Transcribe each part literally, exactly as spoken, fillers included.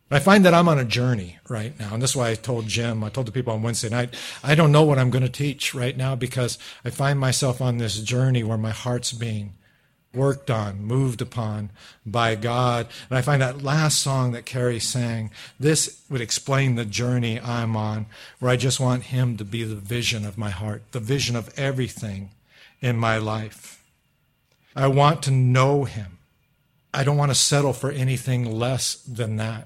I find that I'm on a journey right now. And that's why I told Jim, I told the people on Wednesday night, I don't know what I'm going to teach right now because I find myself on this journey where my heart's being worked on, moved upon by God. And I find that last song that Carrie sang, this would explain the journey I'm on, where I just want him to be the vision of my heart, the vision of everything in my life. I want to know him. I don't want to settle for anything less than that.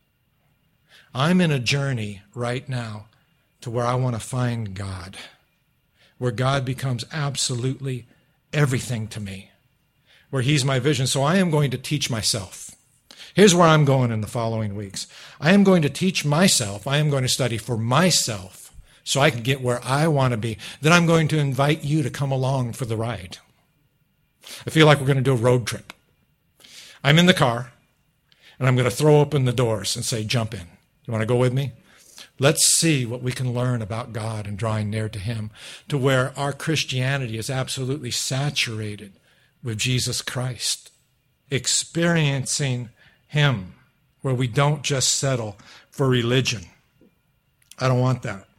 I'm in a journey right now to where I want to find God, where God becomes absolutely everything to me, where he's my vision. So I am going to teach myself. Here's where I'm going in the following weeks. I am going to teach myself. I am going to study for myself so I can get where I want to be. Then I'm going to invite you to come along for the ride. I feel like we're going to do a road trip. I'm in the car, and I'm going to throw open the doors and say, jump in. You want to go with me? Let's see what we can learn about God and drawing near to him, to where our Christianity is absolutely saturated with Jesus Christ, experiencing him, where we don't just settle for religion. I don't want that.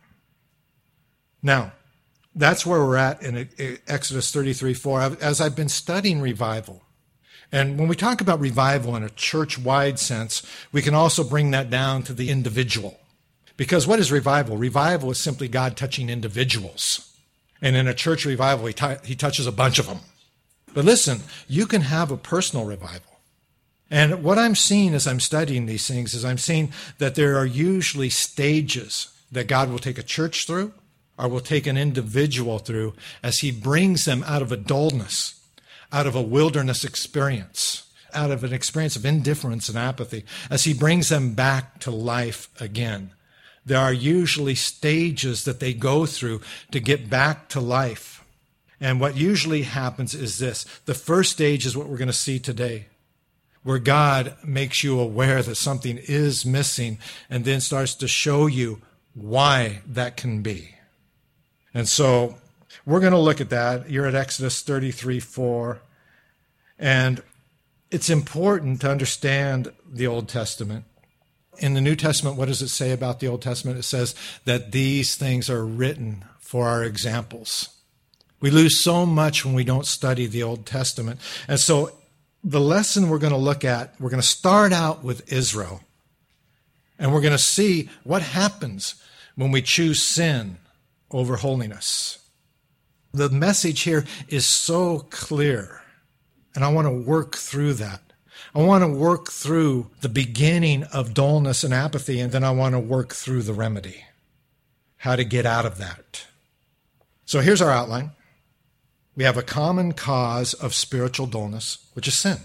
Now, that's where we're at in Exodus thirty-three four. As I've been studying revival, and when we talk about revival in a church-wide sense, we can also bring that down to the individual. Because what is revival? Revival is simply God touching individuals. And in a church revival, he, t- he touches a bunch of them. But listen, you can have a personal revival. And what I'm seeing as I'm studying these things is I'm seeing that there are usually stages that God will take a church through or will take an individual through as he brings them out of a dullness, out of a wilderness experience, out of an experience of indifference and apathy, as he brings them back to life again. There are usually stages that they go through to get back to life. And what usually happens is this. The first stage is what we're going to see today, where God makes you aware that something is missing and then starts to show you why that can be. And so we're going to look at that. You're at Exodus thirty-three four. And it's important to understand the Old Testament. In the New Testament, what does it say about the Old Testament? It says that these things are written for our examples. We lose so much when we don't study the Old Testament. And so the lesson we're going to look at, we're going to start out with Israel. And we're going to see what happens when we choose sin over holiness. The message here is so clear, and I want to work through that. I want to work through the beginning of dullness and apathy, and then I want to work through the remedy, how to get out of that. So here's our outline. We have a common cause of spiritual dullness, which is sin.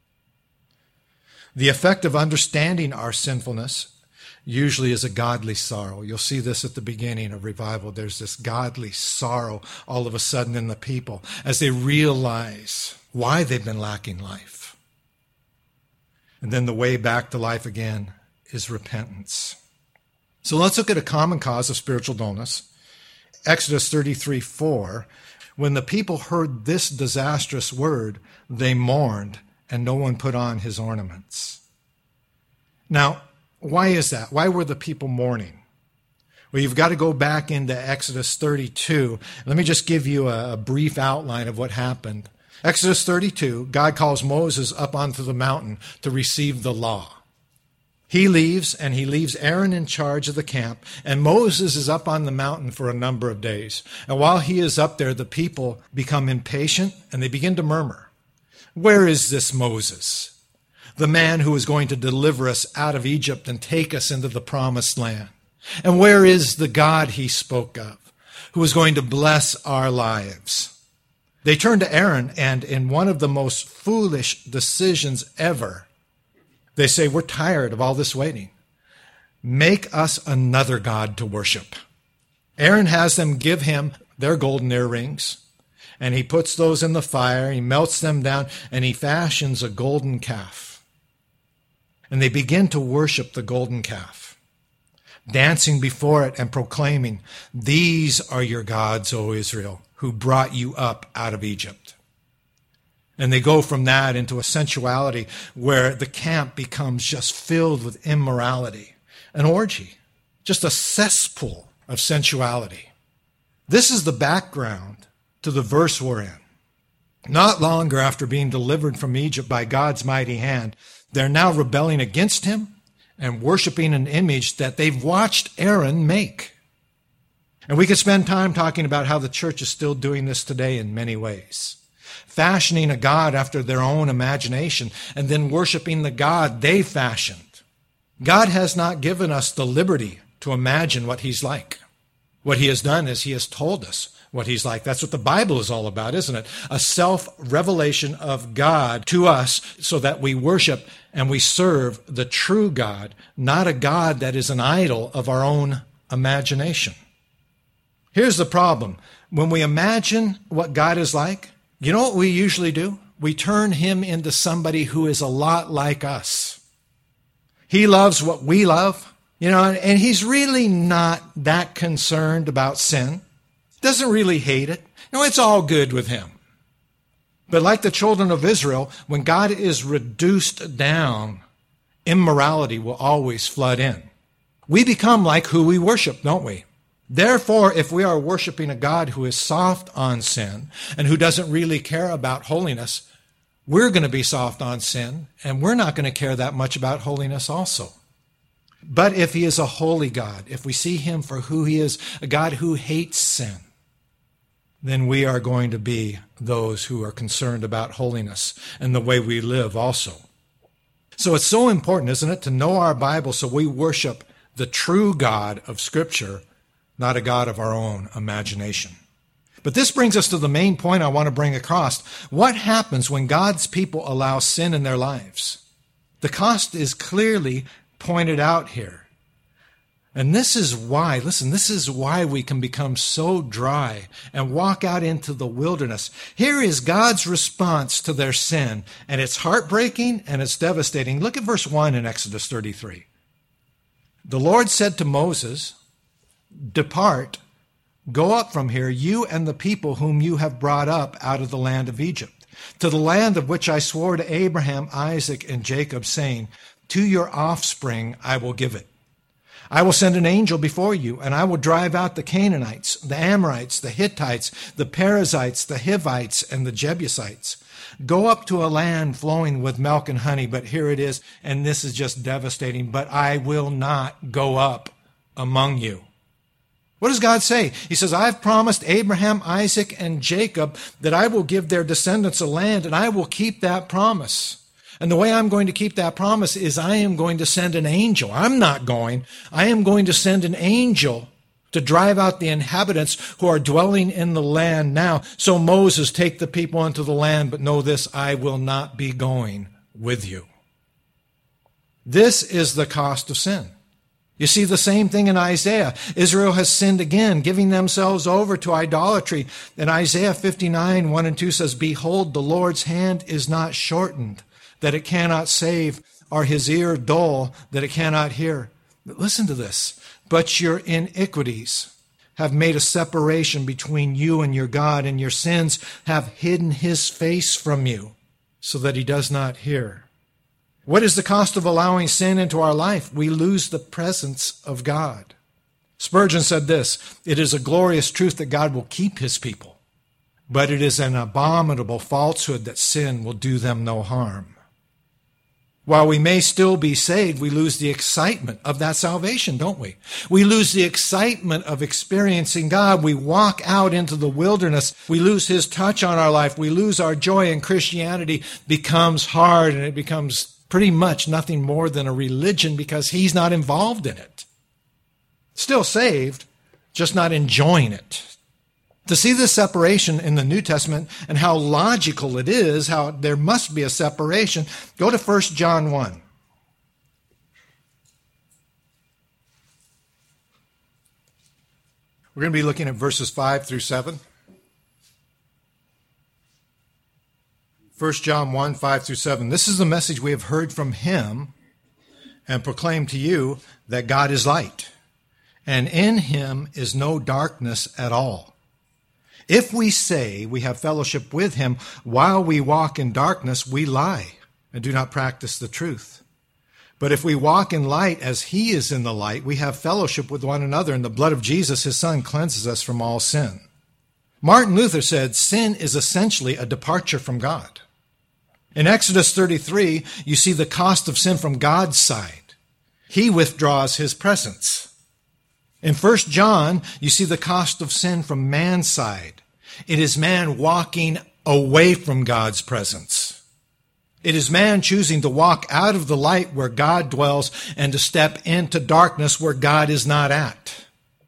The effect of understanding our sinfulness usually is a godly sorrow. You'll see this at the beginning of revival. There's this godly sorrow all of a sudden in the people as they realize why they've been lacking life. And then the way back to life again is repentance. So let's look at a common cause of spiritual dullness. Exodus thirty-three four. When the people heard this disastrous word, they mourned, and no one put on his ornaments. Now, why is that? Why were the people mourning? Well, you've got to go back into Exodus thirty-two. Let me just give you a, a brief outline of what happened. Exodus thirty-two, God calls Moses up onto the mountain to receive the law. He leaves, and he leaves Aaron in charge of the camp, and Moses is up on the mountain for a number of days. And while he is up there, the people become impatient, and they begin to murmur. Where is this Moses, the man who is going to deliver us out of Egypt and take us into the promised land? And where is the God he spoke of, who is going to bless our lives? They turn to Aaron, and in one of the most foolish decisions ever, they say, we're tired of all this waiting. Make us another god to worship. Aaron has them give him their golden earrings, and he puts those in the fire, he melts them down, and he fashions a golden calf. And they begin to worship the golden calf, dancing before it and proclaiming, these are your gods, O Israel, who brought you up out of Egypt. And they go from that into a sensuality where the camp becomes just filled with immorality, an orgy, just a cesspool of sensuality. This is the background to the verse we're in. Not longer after being delivered from Egypt by God's mighty hand, they're now rebelling against him and worshiping an image that they've watched Aaron make. And we could spend time talking about how the church is still doing this today in many ways. Fashioning a God after their own imagination and then worshiping the God they fashioned. God has not given us the liberty to imagine what he's like. What he has done is he has told us what he's like. That's what the Bible is all about, isn't it? A self-revelation of God to us so that we worship and we serve the true God, not a God that is an idol of our own imagination. Here's the problem. When we imagine what God is like, you know what we usually do? We turn him into somebody who is a lot like us. He loves what we love, you know, and he's really not that concerned about sin. Doesn't really hate it. You know, it's all good with him. But like the children of Israel, when God is reduced down, immorality will always flood in. We become like who we worship, don't we? Therefore, if we are worshiping a God who is soft on sin and who doesn't really care about holiness, we're going to be soft on sin, and we're not going to care that much about holiness also. But if he is a holy God, if we see him for who he is, a God who hates sin, then we are going to be those who are concerned about holiness and the way we live also. So it's so important, isn't it, to know our Bible so we worship the true God of Scripture, not a God of our own imagination. But this brings us to the main point I want to bring across. What happens when God's people allow sin in their lives? The cost is clearly pointed out here. And this is why, listen, this is why we can become so dry and walk out into the wilderness. Here is God's response to their sin, and it's heartbreaking and it's devastating. Look at verse one in Exodus thirty-three. The Lord said to Moses, "Depart, go up from here, you and the people whom you have brought up out of the land of Egypt, to the land of which I swore to Abraham, Isaac, and Jacob, saying, to your offspring I will give it. I will send an angel before you, and I will drive out the Canaanites, the Amorites, the Hittites, the Perizzites, the Hivites, and the Jebusites. Go up to a land flowing with milk and honey," but here it is, and this is just devastating, "but I will not go up among you." What does God say? He says, I've promised Abraham, Isaac, and Jacob that I will give their descendants a land, and I will keep that promise. And the way I'm going to keep that promise is I am going to send an angel. I'm not going. I am going to send an angel to drive out the inhabitants who are dwelling in the land now. So Moses, take the people into the land, but know this, I will not be going with you. This is the cost of sin. You see the same thing in Isaiah. Israel has sinned again, giving themselves over to idolatry. And Isaiah fifty-nine, one and two says, "Behold, the Lord's hand is not shortened, that it cannot save, or his ear dull, that it cannot hear." But listen to this. "But your iniquities have made a separation between you and your God, and your sins have hidden his face from you, so that he does not hear." What is the cost of allowing sin into our life? We lose the presence of God. Spurgeon said this, "It is a glorious truth that God will keep his people, but it is an abominable falsehood that sin will do them no harm." While we may still be saved, we lose the excitement of that salvation, don't we? We lose the excitement of experiencing God. We walk out into the wilderness. We lose his touch on our life. We lose our joy, and Christianity becomes hard, and it becomes pretty much nothing more than a religion because he's not involved in it. Still saved, just not enjoying it. To see this separation in the New Testament and how logical it is, how there must be a separation, go to First John one. We're going to be looking at verses five through seven. First John one, five through seven. "This is the message we have heard from him and proclaim to you, that God is light, and in him is no darkness at all. If we say we have fellowship with him while we walk in darkness, we lie and do not practice the truth. But if we walk in light as he is in the light, we have fellowship with one another, and the blood of Jesus, his son, cleanses us from all sin. Martin Luther said sin is essentially a departure from God. In Exodus thirty-three, you see the cost of sin from God's side. He withdraws his presence. In First John, you see the cost of sin from man's side. It is man walking away from God's presence. It is man choosing to walk out of the light where God dwells and to step into darkness where God is not at.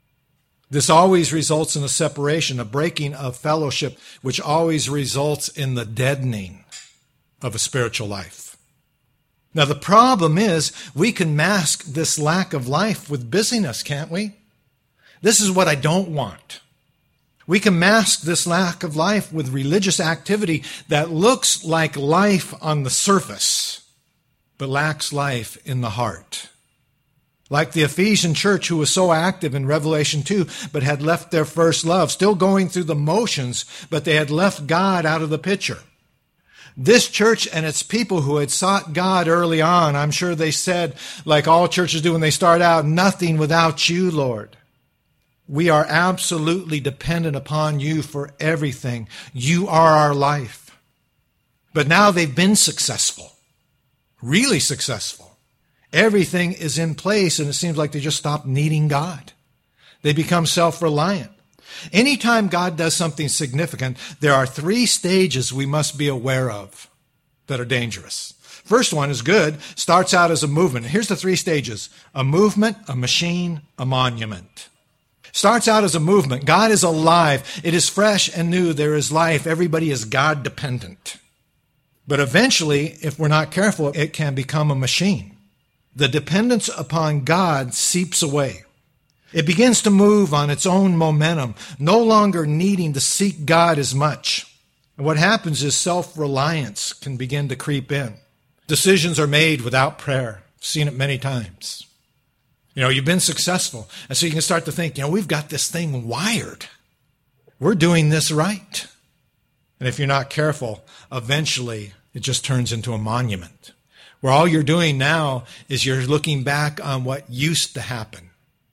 This always results in a separation, a breaking of fellowship, which always results in the deadening of a spiritual life. Now, the problem is we can mask this lack of life with busyness, can't we? This is what I don't want. We can mask this lack of life with religious activity that looks like life on the surface, but lacks life in the heart. Like the Ephesian church who was so active in Revelation two, but had left their first love, still going through the motions, but they had left God out of the picture. This church and its people who had sought God early on, I'm sure they said, like all churches do when they start out, nothing without you, Lord. We are absolutely dependent upon you for everything. You are our life. But now they've been successful, really successful. Everything is in place, and it seems like they just stopped needing God. They become self-reliant. Anytime God does something significant, there are three stages we must be aware of that are dangerous. First one is good, starts out as a movement. Here's the three stages: a movement, a machine, a monument. Starts out as a movement. God is alive. It is fresh and new. There is life. Everybody is God dependent. But eventually, if we're not careful, it can become a machine. The dependence upon God seeps away. It begins to move on its own momentum, no longer needing to seek God as much. And what happens is self-reliance can begin to creep in. Decisions are made without prayer. I've seen it many times. You know, you've been successful, and so you can start to think, you know, we've got this thing wired. We're doing this right. And if you're not careful, eventually it just turns into a monument, where all you're doing now is you're looking back on what used to happen.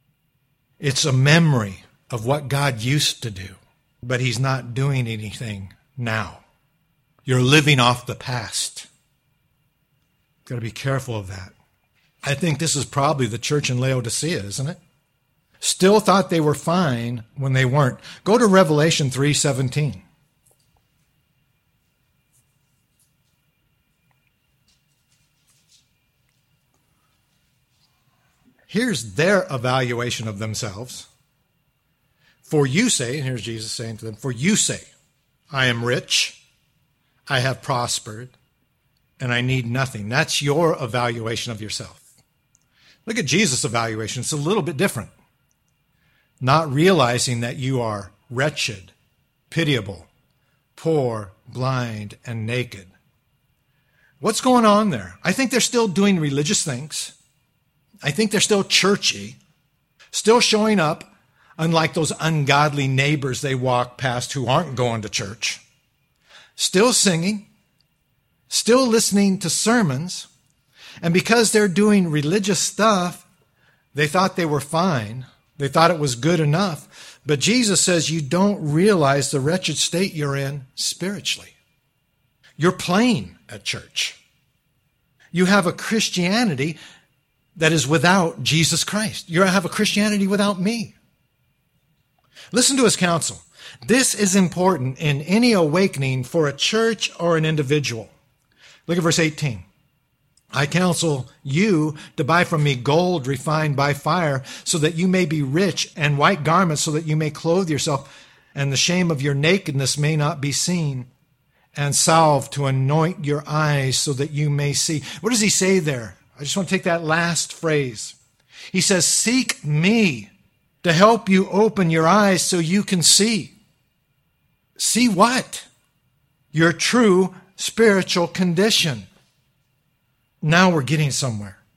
It's a memory of what God used to do, but he's not doing anything now. You're living off the past. Got to be careful of that. I think this is probably the church in Laodicea, isn't it? Still thought they were fine when they weren't. Go to Revelation three seventeen. Here's their evaluation of themselves. For you say, and here's Jesus saying to them, for you say, I am rich, I have prospered, and I need nothing. That's your evaluation of yourself. Look at Jesus' evaluation. It's a little bit different. Not realizing that you are wretched, pitiable, poor, blind, and naked. What's going on there? I think they're still doing religious things. I think they're still churchy, still showing up, unlike those ungodly neighbors they walk past who aren't going to church. Still singing, still listening to sermons. And because they're doing religious stuff, they thought they were fine. They thought it was good enough. But Jesus says you don't realize the wretched state you're in spiritually. You're playing at church. You have a Christianity that is without Jesus Christ. You have a Christianity without me. Listen to his counsel. This is important in any awakening for a church or an individual. Look at verse eighteen. I counsel you to buy from me gold refined by fire, so that you may be rich, and white garments, so that you may clothe yourself, and the shame of your nakedness may not be seen, and salve to anoint your eyes, so that you may see. What does he say there? I just want to take that last phrase. He says, seek me to help you open your eyes so you can see. See what? Your true spiritual condition. Now we're getting somewhere.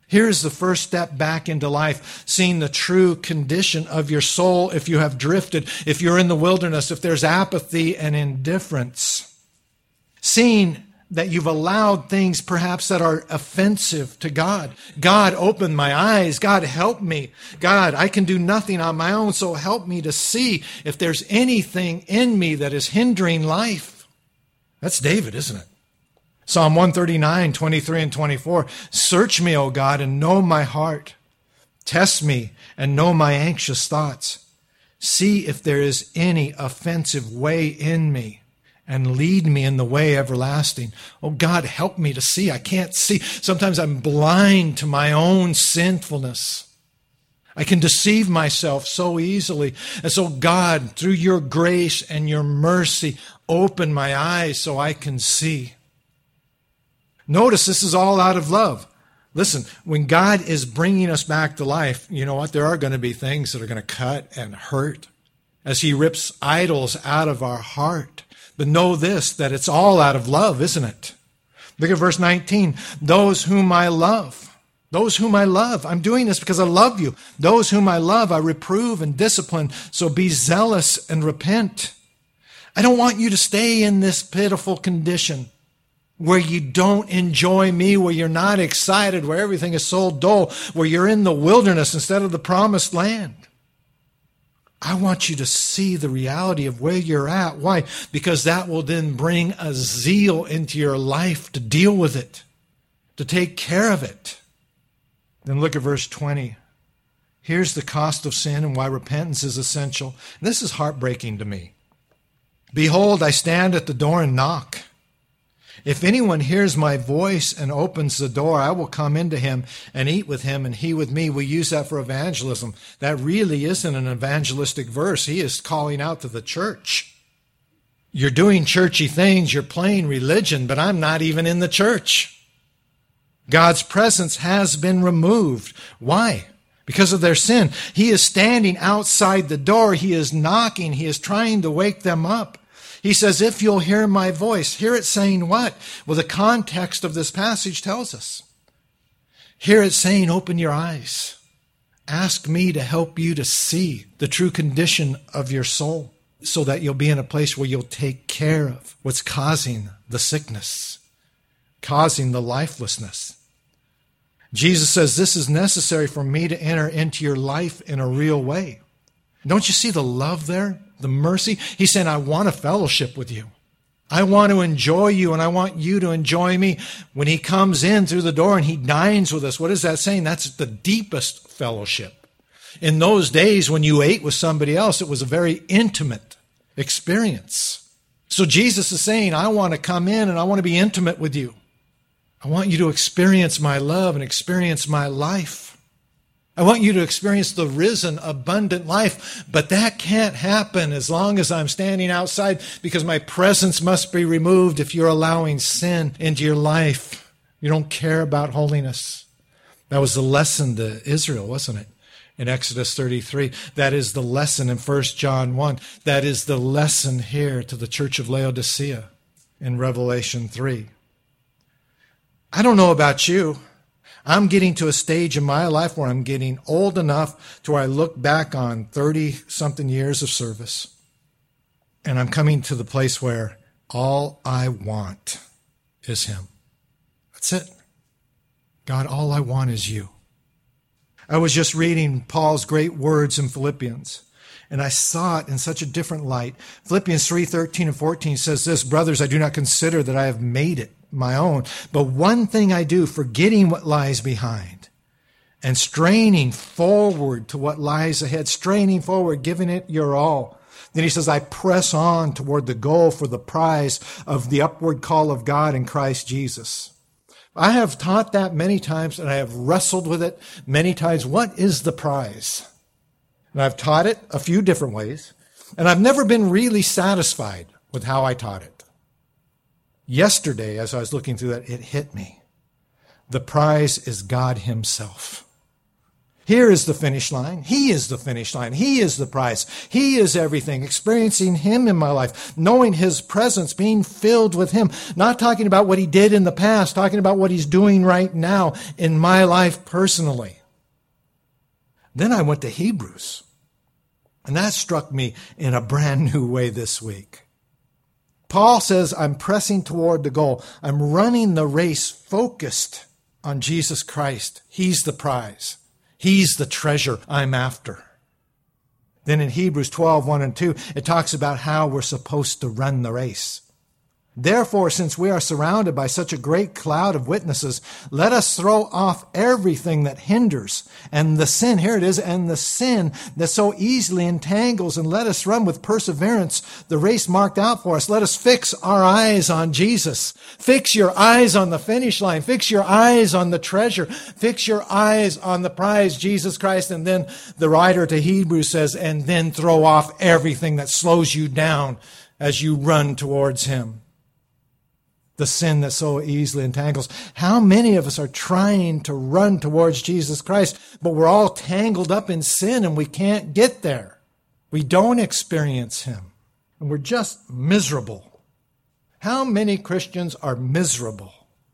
Here's the first step back into life, seeing the true condition of your soul if you have drifted, if you're in the wilderness, if there's apathy and indifference. Seeing that you've allowed things perhaps that are offensive to God. God, open my eyes. God, help me. God, I can do nothing on my own, so help me to see if there's anything in me that is hindering life. That's David, isn't it? Psalm one thirty-nine, twenty-three and twenty-four. Search me, O God, and know my heart. Test me and know my anxious thoughts. See if there is any offensive way in me, and lead me in the way everlasting. Oh God, help me to see. I can't see. Sometimes I'm blind to my own sinfulness. I can deceive myself so easily. And so God, through your grace and your mercy, open my eyes so I can see. Notice this is all out of love. Listen, when God is bringing us back to life, you know what? There are going to be things that are going to cut and hurt as he rips idols out of our heart. But know this, that it's all out of love, isn't it? Look at verse nineteen. Those whom I love, those whom I love. I'm doing this because I love you. Those whom I love, I reprove and discipline. So be zealous and repent. I don't want you to stay in this pitiful condition where you don't enjoy me, where you're not excited, where everything is so dull, where you're in the wilderness instead of the promised land. I want you to see the reality of where you're at. Why? Because that will then bring a zeal into your life to deal with it, to take care of it. Then look at verse twenty. Here's the cost of sin and why repentance is essential. This is heartbreaking to me. Behold, I stand at the door and knock. If anyone hears my voice and opens the door, I will come into him and eat with him and he with me. We use that for evangelism. That really isn't an evangelistic verse. He is calling out to the church. You're doing churchy things. You're playing religion, but I'm not even in the church. God's presence has been removed. Why? Because of their sin. He is standing outside the door. He is knocking. He is trying to wake them up. He says, if you'll hear my voice. Hear it saying what? Well, the context of this passage tells us. Hear it saying, open your eyes. Ask me to help you to see the true condition of your soul so that you'll be in a place where you'll take care of what's causing the sickness, causing the lifelessness. Jesus says, this is necessary for me to enter into your life in a real way. Don't you see the love there? The mercy? He's saying, I want a fellowship with you. I want to enjoy you, and I want you to enjoy me. When he comes in through the door and he dines with us, what is that saying? That's the deepest fellowship. In those days when you ate with somebody else, it was a very intimate experience. So Jesus is saying, I want to come in and I want to be intimate with you. I want you to experience my love and experience my life. I want you to experience the risen, abundant life, but that can't happen as long as I'm standing outside because my presence must be removed if you're allowing sin into your life. You don't care about holiness. That was the lesson to Israel, wasn't it? In Exodus thirty-three. That is the lesson in First John one. That is the lesson here to the church of Laodicea in Revelation three. I don't know about you. I'm getting to a stage in my life where I'm getting old enough to where I look back on thirty-something years of service, and I'm coming to the place where all I want is him. That's it. God, all I want is you. I was just reading Paul's great words in Philippians, and I saw it in such a different light. Philippians three, thirteen and fourteen says this, brothers, I do not consider that I have made it my own, but one thing I do, forgetting what lies behind and straining forward to what lies ahead, straining forward, giving it your all. Then he says, I press on toward the goal for the prize of the upward call of God in Christ Jesus. I have taught that many times, and I have wrestled with it many times. What is the prize? And I've taught it a few different ways, and I've never been really satisfied with how I taught it. Yesterday, as I was looking through that, it hit me. The prize is God himself. Here is the finish line. He is the finish line. He is the prize. He is everything. Experiencing him in my life, knowing his presence, being filled with him, not talking about what he did in the past, talking about what he's doing right now in my life personally. Then I went to Hebrews, and that struck me in a brand new way this week. Paul says, I'm pressing toward the goal. I'm running the race focused on Jesus Christ. He's the prize. He's the treasure I'm after. Then in Hebrews twelve, one and two, it talks about how we're supposed to run the race. Therefore, since we are surrounded by such a great cloud of witnesses, let us throw off everything that hinders and the sin, here it is, and the sin that so easily entangles, and let us run with perseverance the race marked out for us. Let us fix our eyes on Jesus. Fix your eyes on the finish line. Fix your eyes on the treasure. Fix your eyes on the prize, Jesus Christ. And then the writer to Hebrews says, and then throw off everything that slows you down as you run towards him. The sin that so easily entangles. How many of us are trying to run towards Jesus Christ, but we're all tangled up in sin and we can't get there. We don't experience him, and we're just miserable. How many Christians are miserable?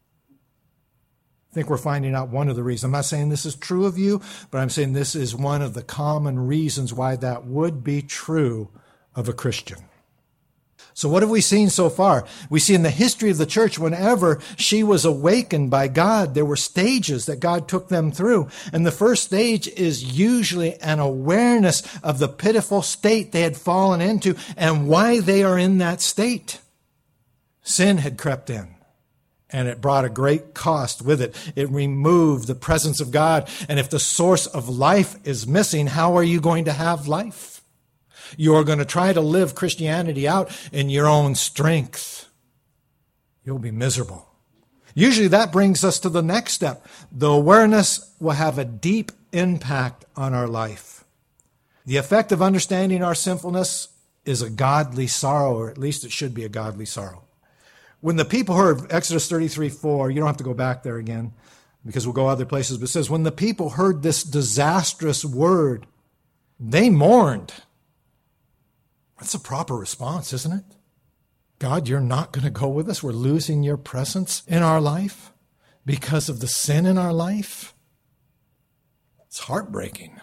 I think we're finding out one of the reasons. I'm not saying this is true of you, but I'm saying this is one of the common reasons why that would be true of a Christian. So what have we seen so far? We see in the history of the church, whenever she was awakened by God, there were stages that God took them through. And the first stage is usually an awareness of the pitiful state they had fallen into and why they are in that state. Sin had crept in, and it brought a great cost with it. It removed the presence of God. And if the source of life is missing, how are you going to have life? You are going to try to live Christianity out in your own strength. You'll be miserable. Usually that brings us to the next step. The awareness will have a deep impact on our life. The effect of understanding our sinfulness is a godly sorrow, or at least it should be a godly sorrow. When the people heard Exodus thirty-three four, you don't have to go back there again because we'll go other places, but it says, when the people heard this disastrous word, they mourned. That's a proper response, isn't it? God, you're not going to go with us. We're losing your presence in our life because of the sin in our life. It's heartbreaking.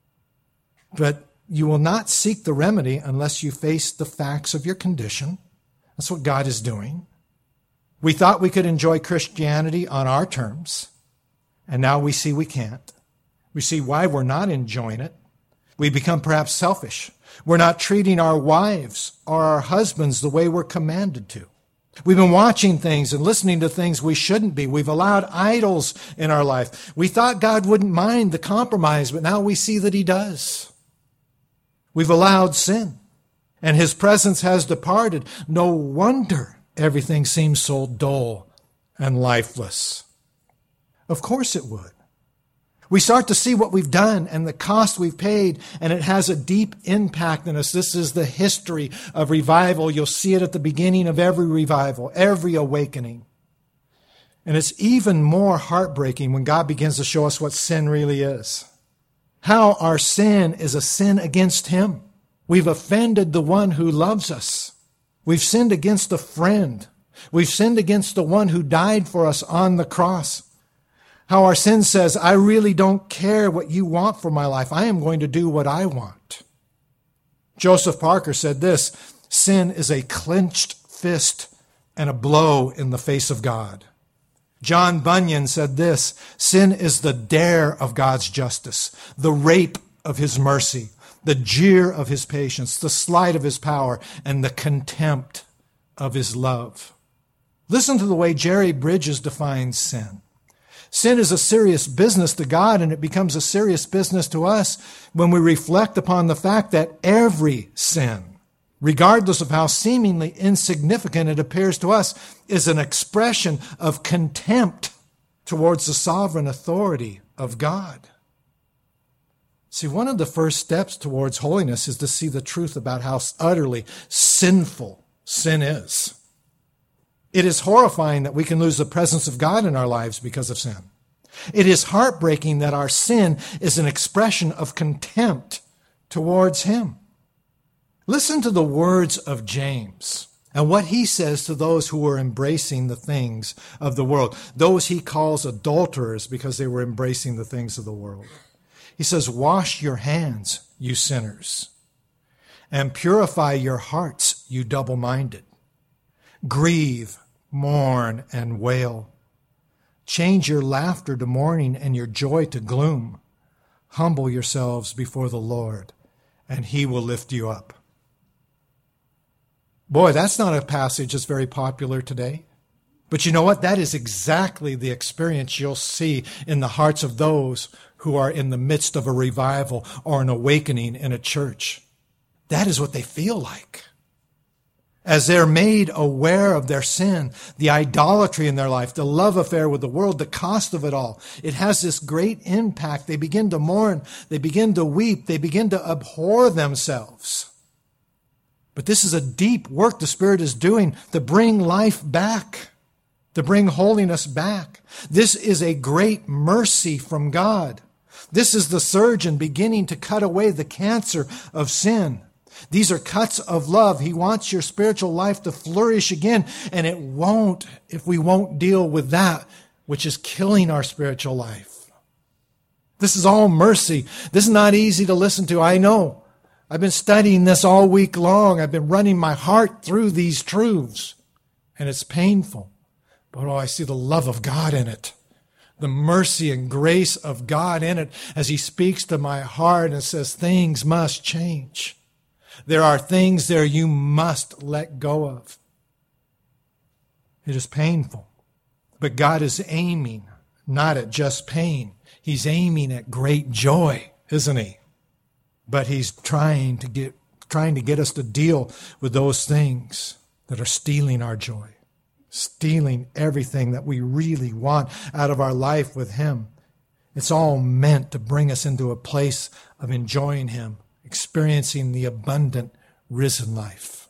But you will not seek the remedy unless you face the facts of your condition. That's what God is doing. We thought we could enjoy Christianity on our terms, and now we see we can't. We see why we're not enjoying it. We become perhaps selfish. We're not treating our wives or our husbands the way we're commanded to. We've been watching things and listening to things we shouldn't be. We've allowed idols in our life. We thought God wouldn't mind the compromise, but now we see that he does. We've allowed sin, and his presence has departed. No wonder everything seems so dull and lifeless. Of course it would. We start to see what we've done and the cost we've paid, and it has a deep impact on us. This is the history of revival. You'll see it at the beginning of every revival, every awakening. And it's even more heartbreaking when God begins to show us what sin really is. How our sin is a sin against him. We've offended the one who loves us. We've sinned against a friend. We've sinned against the one who died for us on the cross. How our sin says, I really don't care what you want for my life. I am going to do what I want. Joseph Parker said this, sin is a clenched fist and a blow in the face of God. John Bunyan said this, sin is the dare of God's justice, the rape of his mercy, the jeer of his patience, the slight of his power, and the contempt of his love. Listen to the way Jerry Bridges defines sin. Sin is a serious business to God, and it becomes a serious business to us when we reflect upon the fact that every sin, regardless of how seemingly insignificant it appears to us, is an expression of contempt towards the sovereign authority of God. See, one of the first steps towards holiness is to see the truth about how utterly sinful sin is. It is horrifying that we can lose the presence of God in our lives because of sin. It is heartbreaking that our sin is an expression of contempt towards him. Listen to the words of James and what he says to those who were embracing the things of the world, those he calls adulterers because they were embracing the things of the world. He says, "Wash your hands, you sinners, and purify your hearts, you double-minded. Grieve, mourn, and wail. Change your laughter to mourning and your joy to gloom. Humble yourselves before the Lord, and he will lift you up." Boy, that's not a passage that's very popular today. But you know what? That is exactly the experience you'll see in the hearts of those who are in the midst of a revival or an awakening in a church. That is what they feel like. As they're made aware of their sin, the idolatry in their life, the love affair with the world, the cost of it all, it has this great impact. They begin to mourn, they begin to weep, they begin to abhor themselves. But this is a deep work the Spirit is doing to bring life back, to bring holiness back. This is a great mercy from God. This is the surgeon beginning to cut away the cancer of sin. These are cuts of love. He wants your spiritual life to flourish again, and it won't if we won't deal with that which is killing our spiritual life. This is all mercy. This is not easy to listen to, I know. I've been studying this all week long. I've been running my heart through these truths, and it's painful. But oh, I see the love of God in it, the mercy and grace of God in it as he speaks to my heart and says, things must change. There are things there you must let go of. It is painful. But God is aiming not at just pain. He's aiming at great joy, isn't he? But he's trying to get trying to get us to deal with those things that are stealing our joy, stealing everything that we really want out of our life with him. It's all meant to bring us into a place of enjoying him, experiencing the abundant risen life.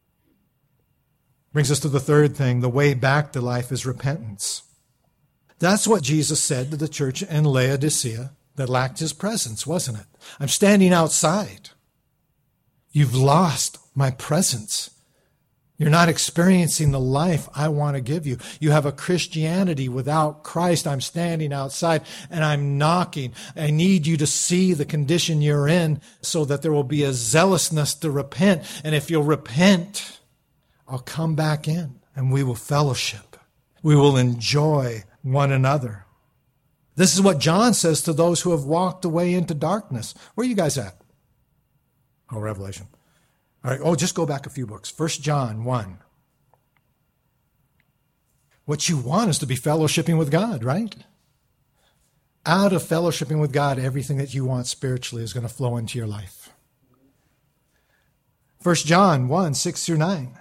Brings us to the third thing. The way back to life is repentance. That's what Jesus said to the church in Laodicea that lacked his presence, wasn't it? I'm standing outside. You've lost my presence. You're not experiencing the life I want to give you. You have a Christianity without Christ. I'm standing outside and I'm knocking. I need you to see the condition you're in so that there will be a zealousness to repent. And if you'll repent, I'll come back in and we will fellowship. We will enjoy one another. This is what John says to those who have walked away into darkness. Where are you guys at? Oh, Revelation. All right. Oh, just go back a few books. First John one. What you want is to be fellowshipping with God, right? Out of fellowshipping with God, everything that you want spiritually is going to flow into your life. First John one, six through nine.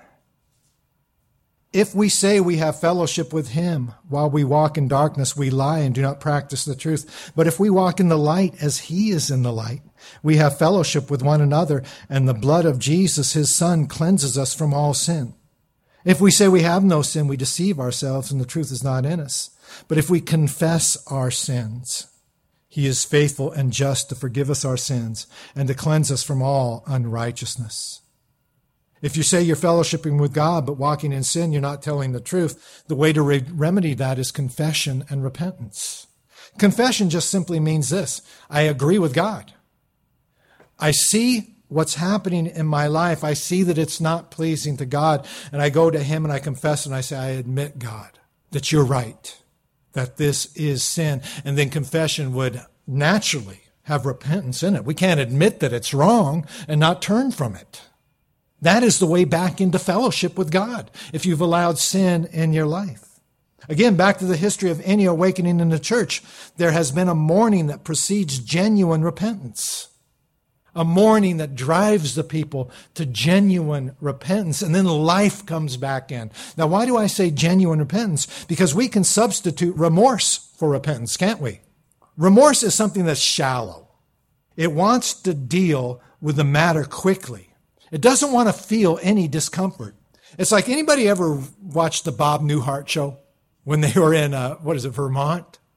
If we say we have fellowship with him while we walk in darkness, we lie and do not practice the truth. But if we walk in the light as he is in the light, we have fellowship with one another, and the blood of Jesus, his Son, cleanses us from all sin. If we say we have no sin, we deceive ourselves, and the truth is not in us. But if we confess our sins, he is faithful and just to forgive us our sins and to cleanse us from all unrighteousness. If you say you're fellowshipping with God but walking in sin, you're not telling the truth. The way to re- remedy that is confession and repentance. Confession just simply means this: I agree with God. I see what's happening in my life. I see that it's not pleasing to God, and I go to him and I confess and I say, I admit, God, that you're right, that this is sin. And then confession would naturally have repentance in it. We can't admit that it's wrong and not turn from it. That is the way back into fellowship with God, if you've allowed sin in your life. Again, back to the history of any awakening in the church, there has been a mourning that precedes genuine repentance. A mourning that drives the people to genuine repentance, and then life comes back in. Now, why do I say genuine repentance? Because we can substitute remorse for repentance, can't we? Remorse is something that's shallow. It wants to deal with the matter quickly. It doesn't want to feel any discomfort. It's like, anybody ever watched the Bob Newhart show when they were in, uh, what is it, Vermont?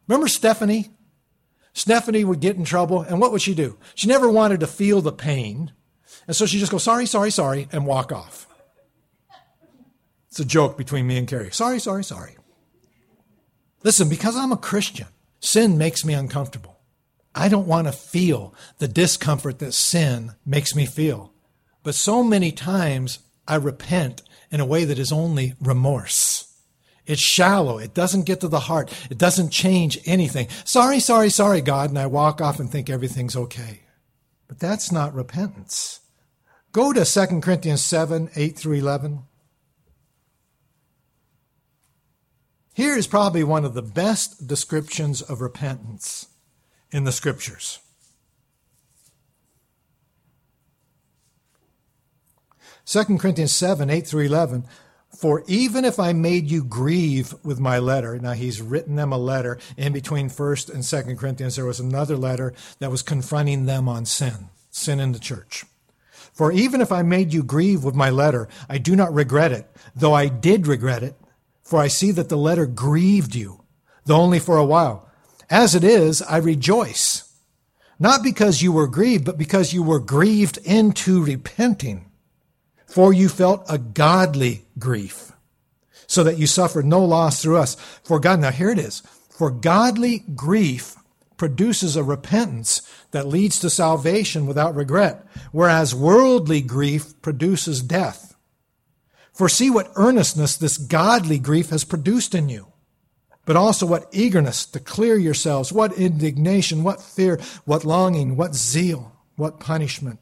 Remember Stephanie? Stephanie would get in trouble, and what would she do? She never wanted to feel the pain, and so she'd just go, sorry, sorry, sorry, and walk off. It's a joke between me and Carrie. Sorry, sorry, sorry. Listen, because I'm a Christian, sin makes me uncomfortable. I don't want to feel the discomfort that sin makes me feel. But so many times I repent in a way that is only remorse. It's shallow. It doesn't get to the heart. It doesn't change anything. Sorry, sorry, sorry, God. And I walk off and think everything's okay. But that's not repentance. Go to Second Corinthians seven, eight through eleven. Here is probably one of the best descriptions of repentance in the Scriptures. Second Corinthians seven, eight through eleven. For even if I made you grieve with my letter, now he's written them a letter. In between First and Second Corinthians, there was another letter that was confronting them on sin, sin in the church. For even if I made you grieve with my letter, I do not regret it, though I did regret it, for I see that the letter grieved you, though only for a while. As it is, I rejoice, not because you were grieved, but because you were grieved into repenting. For you felt a godly grief, so that you suffered no loss through us. For God, now here it is, for godly grief produces a repentance that leads to salvation without regret, whereas worldly grief produces death. For see what earnestness this godly grief has produced in you, but also what eagerness to clear yourselves, what indignation, what fear, what longing, what zeal, what punishment.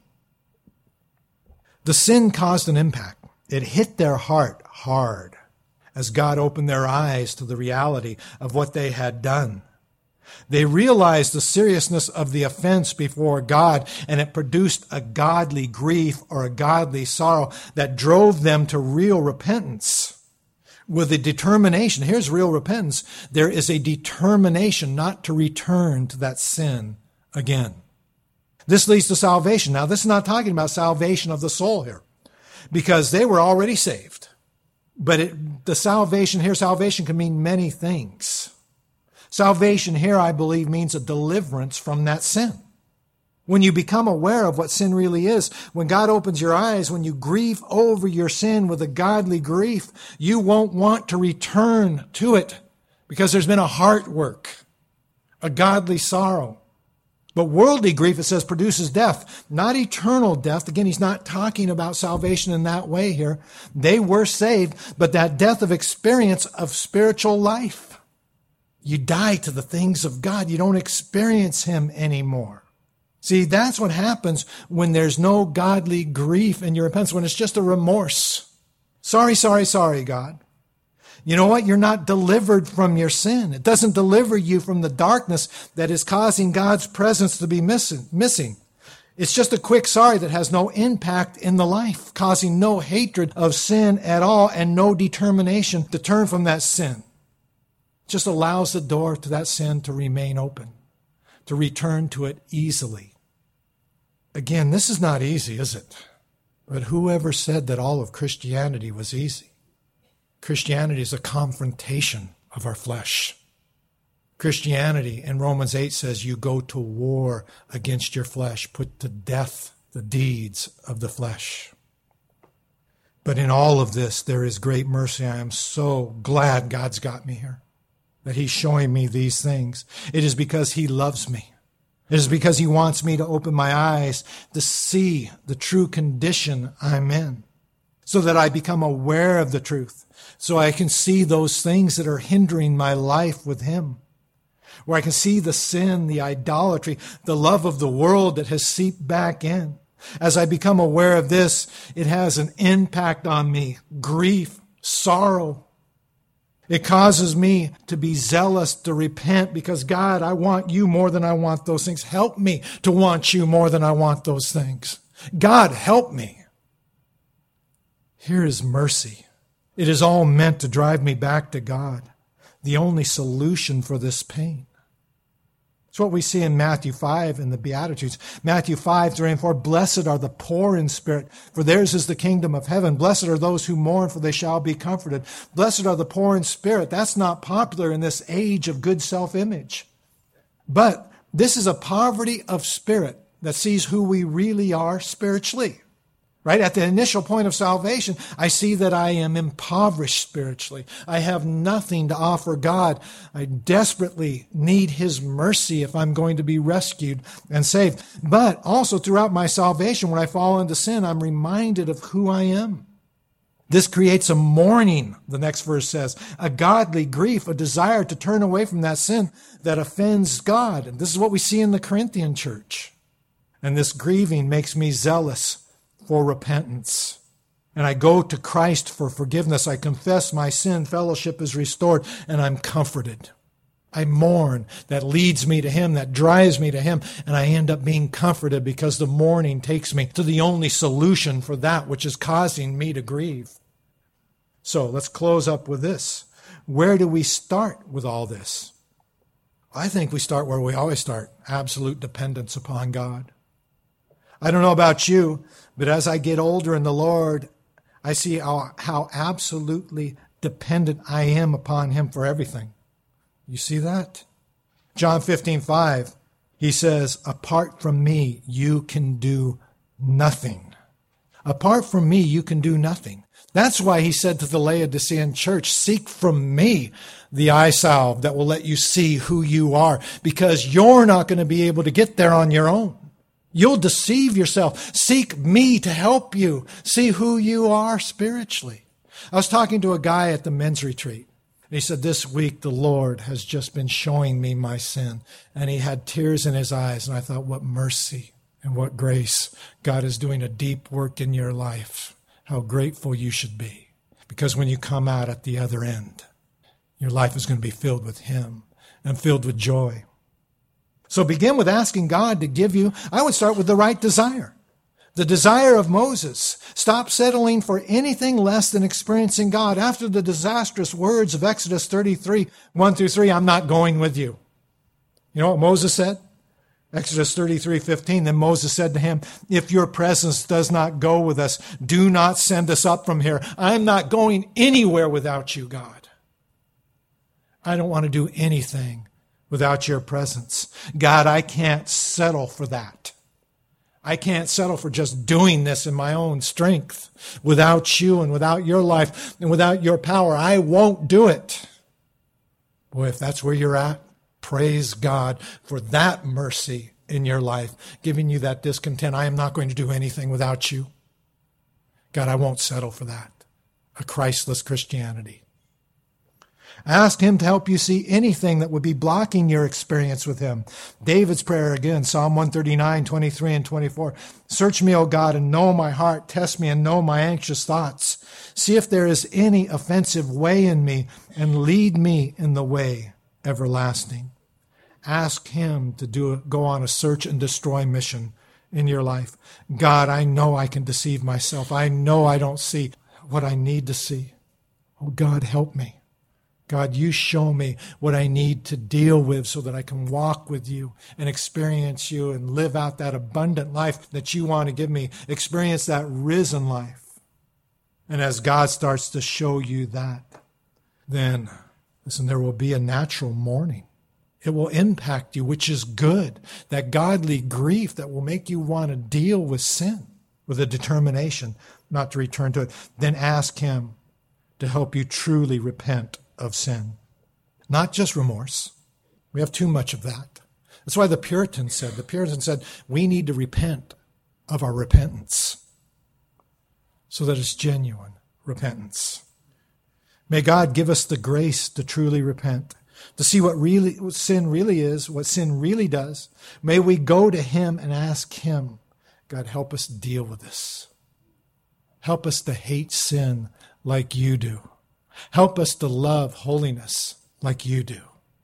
The sin caused an impact. It hit their heart hard as God opened their eyes to the reality of what they had done. They realized the seriousness of the offense before God, and it produced a godly grief or a godly sorrow that drove them to real repentance. With a determination, here's real repentance, there is a determination not to return to that sin again. This leads to salvation. Now, this is not talking about salvation of the soul here, because they were already saved. But it, the salvation here, salvation can mean many things. Salvation here, I believe, means a deliverance from that sin. When you become aware of what sin really is, when God opens your eyes, when you grieve over your sin with a godly grief, you won't want to return to it because there's been a heart work, a godly sorrow. But worldly grief, it says, produces death, not eternal death. Again, he's not talking about salvation in that way here. They were saved, but that death of experience of spiritual life. You die to the things of God. You don't experience him anymore. See, that's what happens when there's no godly grief in your repentance, when it's just a remorse. Sorry, sorry, sorry, God. You know what? You're not delivered from your sin. It doesn't deliver you from the darkness that is causing God's presence to be missing. missing. It's just a quick sorry that has no impact in the life, causing no hatred of sin at all and no determination to turn from that sin. It just allows the door to that sin to remain open, to return to it easily. Again, this is not easy, is it? But whoever said that all of Christianity was easy? Christianity is a confrontation of our flesh. Christianity in Romans eight says you go to war against your flesh, put to death the deeds of the flesh. But in all of this, there is great mercy. I am so glad God's got me here, that he's showing me these things. It is because he loves me. It is because he wants me to open my eyes to see the true condition I'm in, so that I become aware of the truth, so I can see those things that are hindering my life with him, where I can see the sin, the idolatry, the love of the world that has seeped back in. As I become aware of this, it has an impact on me, grief, sorrow. It causes me to be zealous, to repent, because God, I want you more than I want those things. Help me to want you more than I want those things. God, help me. Here is mercy. It is all meant to drive me back to God, the only solution for this pain. It's what we see in Matthew five in the Beatitudes. Matthew five, three and four, blessed are the poor in spirit, for theirs is the kingdom of heaven. Blessed are those who mourn, for they shall be comforted. Blessed are the poor in spirit. That's not popular in this age of good self-image. But this is a poverty of spirit that sees who we really are spiritually. Right? At the initial point of salvation, I see that I am impoverished spiritually. I have nothing to offer God. I desperately need His mercy if I'm going to be rescued and saved. But also throughout my salvation, when I fall into sin, I'm reminded of who I am. This creates a mourning, the next verse says, a godly grief, a desire to turn away from that sin that offends God. And this is what we see in the Corinthian church. And this grieving makes me zealous for repentance. And I go to Christ for forgiveness. I confess my sin. Fellowship is restored, and I'm comforted. I mourn. That leads me to Him. That drives me to Him. And I end up being comforted because the mourning takes me to the only solution for that which is causing me to grieve. So let's close up with this. Where do we start with all this? I think we start where we always start, absolute dependence upon God. I don't know about you, but as I get older in the Lord, I see how, how absolutely dependent I am upon Him for everything. You see that? John fifteen five, He says, apart from me, you can do nothing. Apart from me, you can do nothing. That's why He said to the Laodicean church, seek from me the eye salve that will let you see who you are, because you're not going to be able to get there on your own. You'll deceive yourself. Seek me to help you see who you are spiritually. I was talking to a guy at the men's retreat, and he said, this week the Lord has just been showing me my sin. And he had tears in his eyes, and I thought, what mercy and what grace. God is doing a deep work in your life. How grateful you should be. Because when you come out at the other end, your life is going to be filled with Him and filled with joy. So begin with asking God to give you, I would start with the right desire. The desire of Moses. Stop settling for anything less than experiencing God. After the disastrous words of Exodus thirty-three, one through three, I'm not going with you. You know what Moses said? Exodus thirty-three fifteen, then Moses said to him, if your presence does not go with us, do not send us up from here. I'm not going anywhere without you, God. I don't want to do anything without your presence. God, I can't settle for that. I can't settle for just doing this in my own strength. Without you and without your life and without your power, I won't do it. Boy, if that's where you're at, praise God for that mercy in your life, giving you that discontent. I am not going to do anything without you. God, I won't settle for that. A Christless Christianity. Ask Him to help you see anything that would be blocking your experience with Him. David's prayer again, Psalm one thirty-nine, twenty-three and twenty-four. Search me, O God, and know my heart. Test me and know my anxious thoughts. See if there is any offensive way in me, and lead me in the way everlasting. Ask Him to do go on a search and destroy mission in your life. God, I know I can deceive myself. I know I don't see what I need to see. Oh, God, help me. God, you show me what I need to deal with so that I can walk with you and experience you and live out that abundant life that you want to give me. Experience that risen life. And as God starts to show you that, then, listen, there will be a natural mourning. It will impact you, which is good. That godly grief that will make you want to deal with sin with a determination not to return to it. Then ask Him to help you truly repent of sin. Not just remorse. We have too much of that. That's why the Puritans said, the Puritans said, we need to repent of our repentance so that it's genuine repentance. May God give us the grace to truly repent, to see what really what sin really is, what sin really does. May we go to Him and ask Him, God, help us deal with this. Help us to hate sin like you do. Help us to love holiness like you do.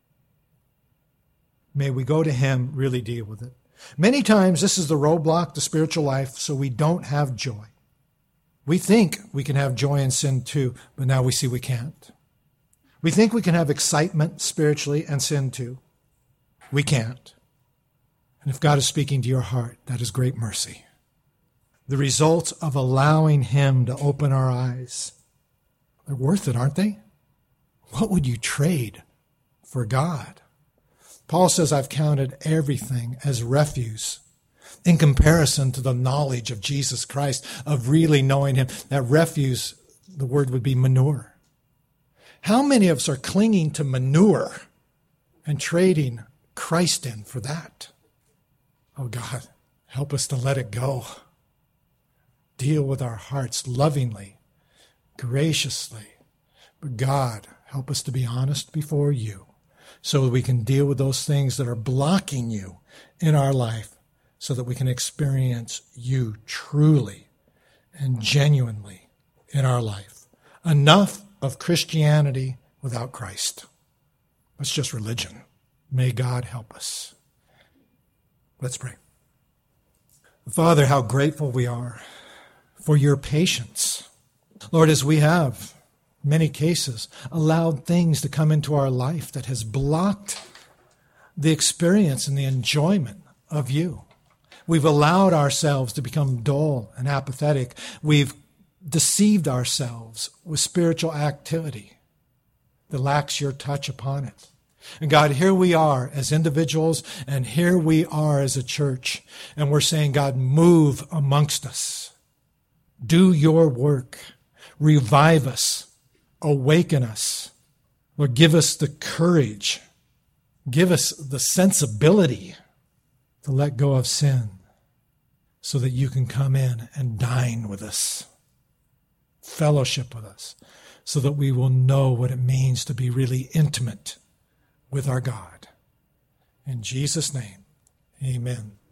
May we go to Him, really deal with it. Many times this is the roadblock to spiritual life, so we don't have joy. We think we can have joy in sin too, but now we see we can't. We think we can have excitement spiritually and sin too. We can't. And if God is speaking to your heart, that is great mercy. The results of allowing him to open our eyes, they're worth it, aren't they? What would you trade for God? Paul says, I've counted everything as refuse in comparison to the knowledge of Jesus Christ, of really knowing him. That refuse, the word would be manure. How many of us are clinging to manure and trading Christ in for that? Oh God, help us to let it go. Deal with our hearts lovingly, graciously. But God, help us to be honest before you so that we can deal with those things that are blocking you in our life so that we can experience you truly and genuinely in our life. Enough of Christianity without Christ. It's just religion. May God help us. Let's pray. Father, how grateful we are for your patience. Lord, as we have, in many cases, allowed things to come into our life that has blocked the experience and the enjoyment of you. We've allowed ourselves to become dull and apathetic. We've deceived ourselves with spiritual activity that lacks your touch upon it. And God, here we are as individuals, and here we are as a church, and we're saying, God, move amongst us. Do your work. Revive us. Awaken us. Lord, give us the courage. Give us the sensibility to let go of sin so that you can come in and dine with us, fellowship with us, so that we will know what it means to be really intimate with our God. In Jesus' name, amen.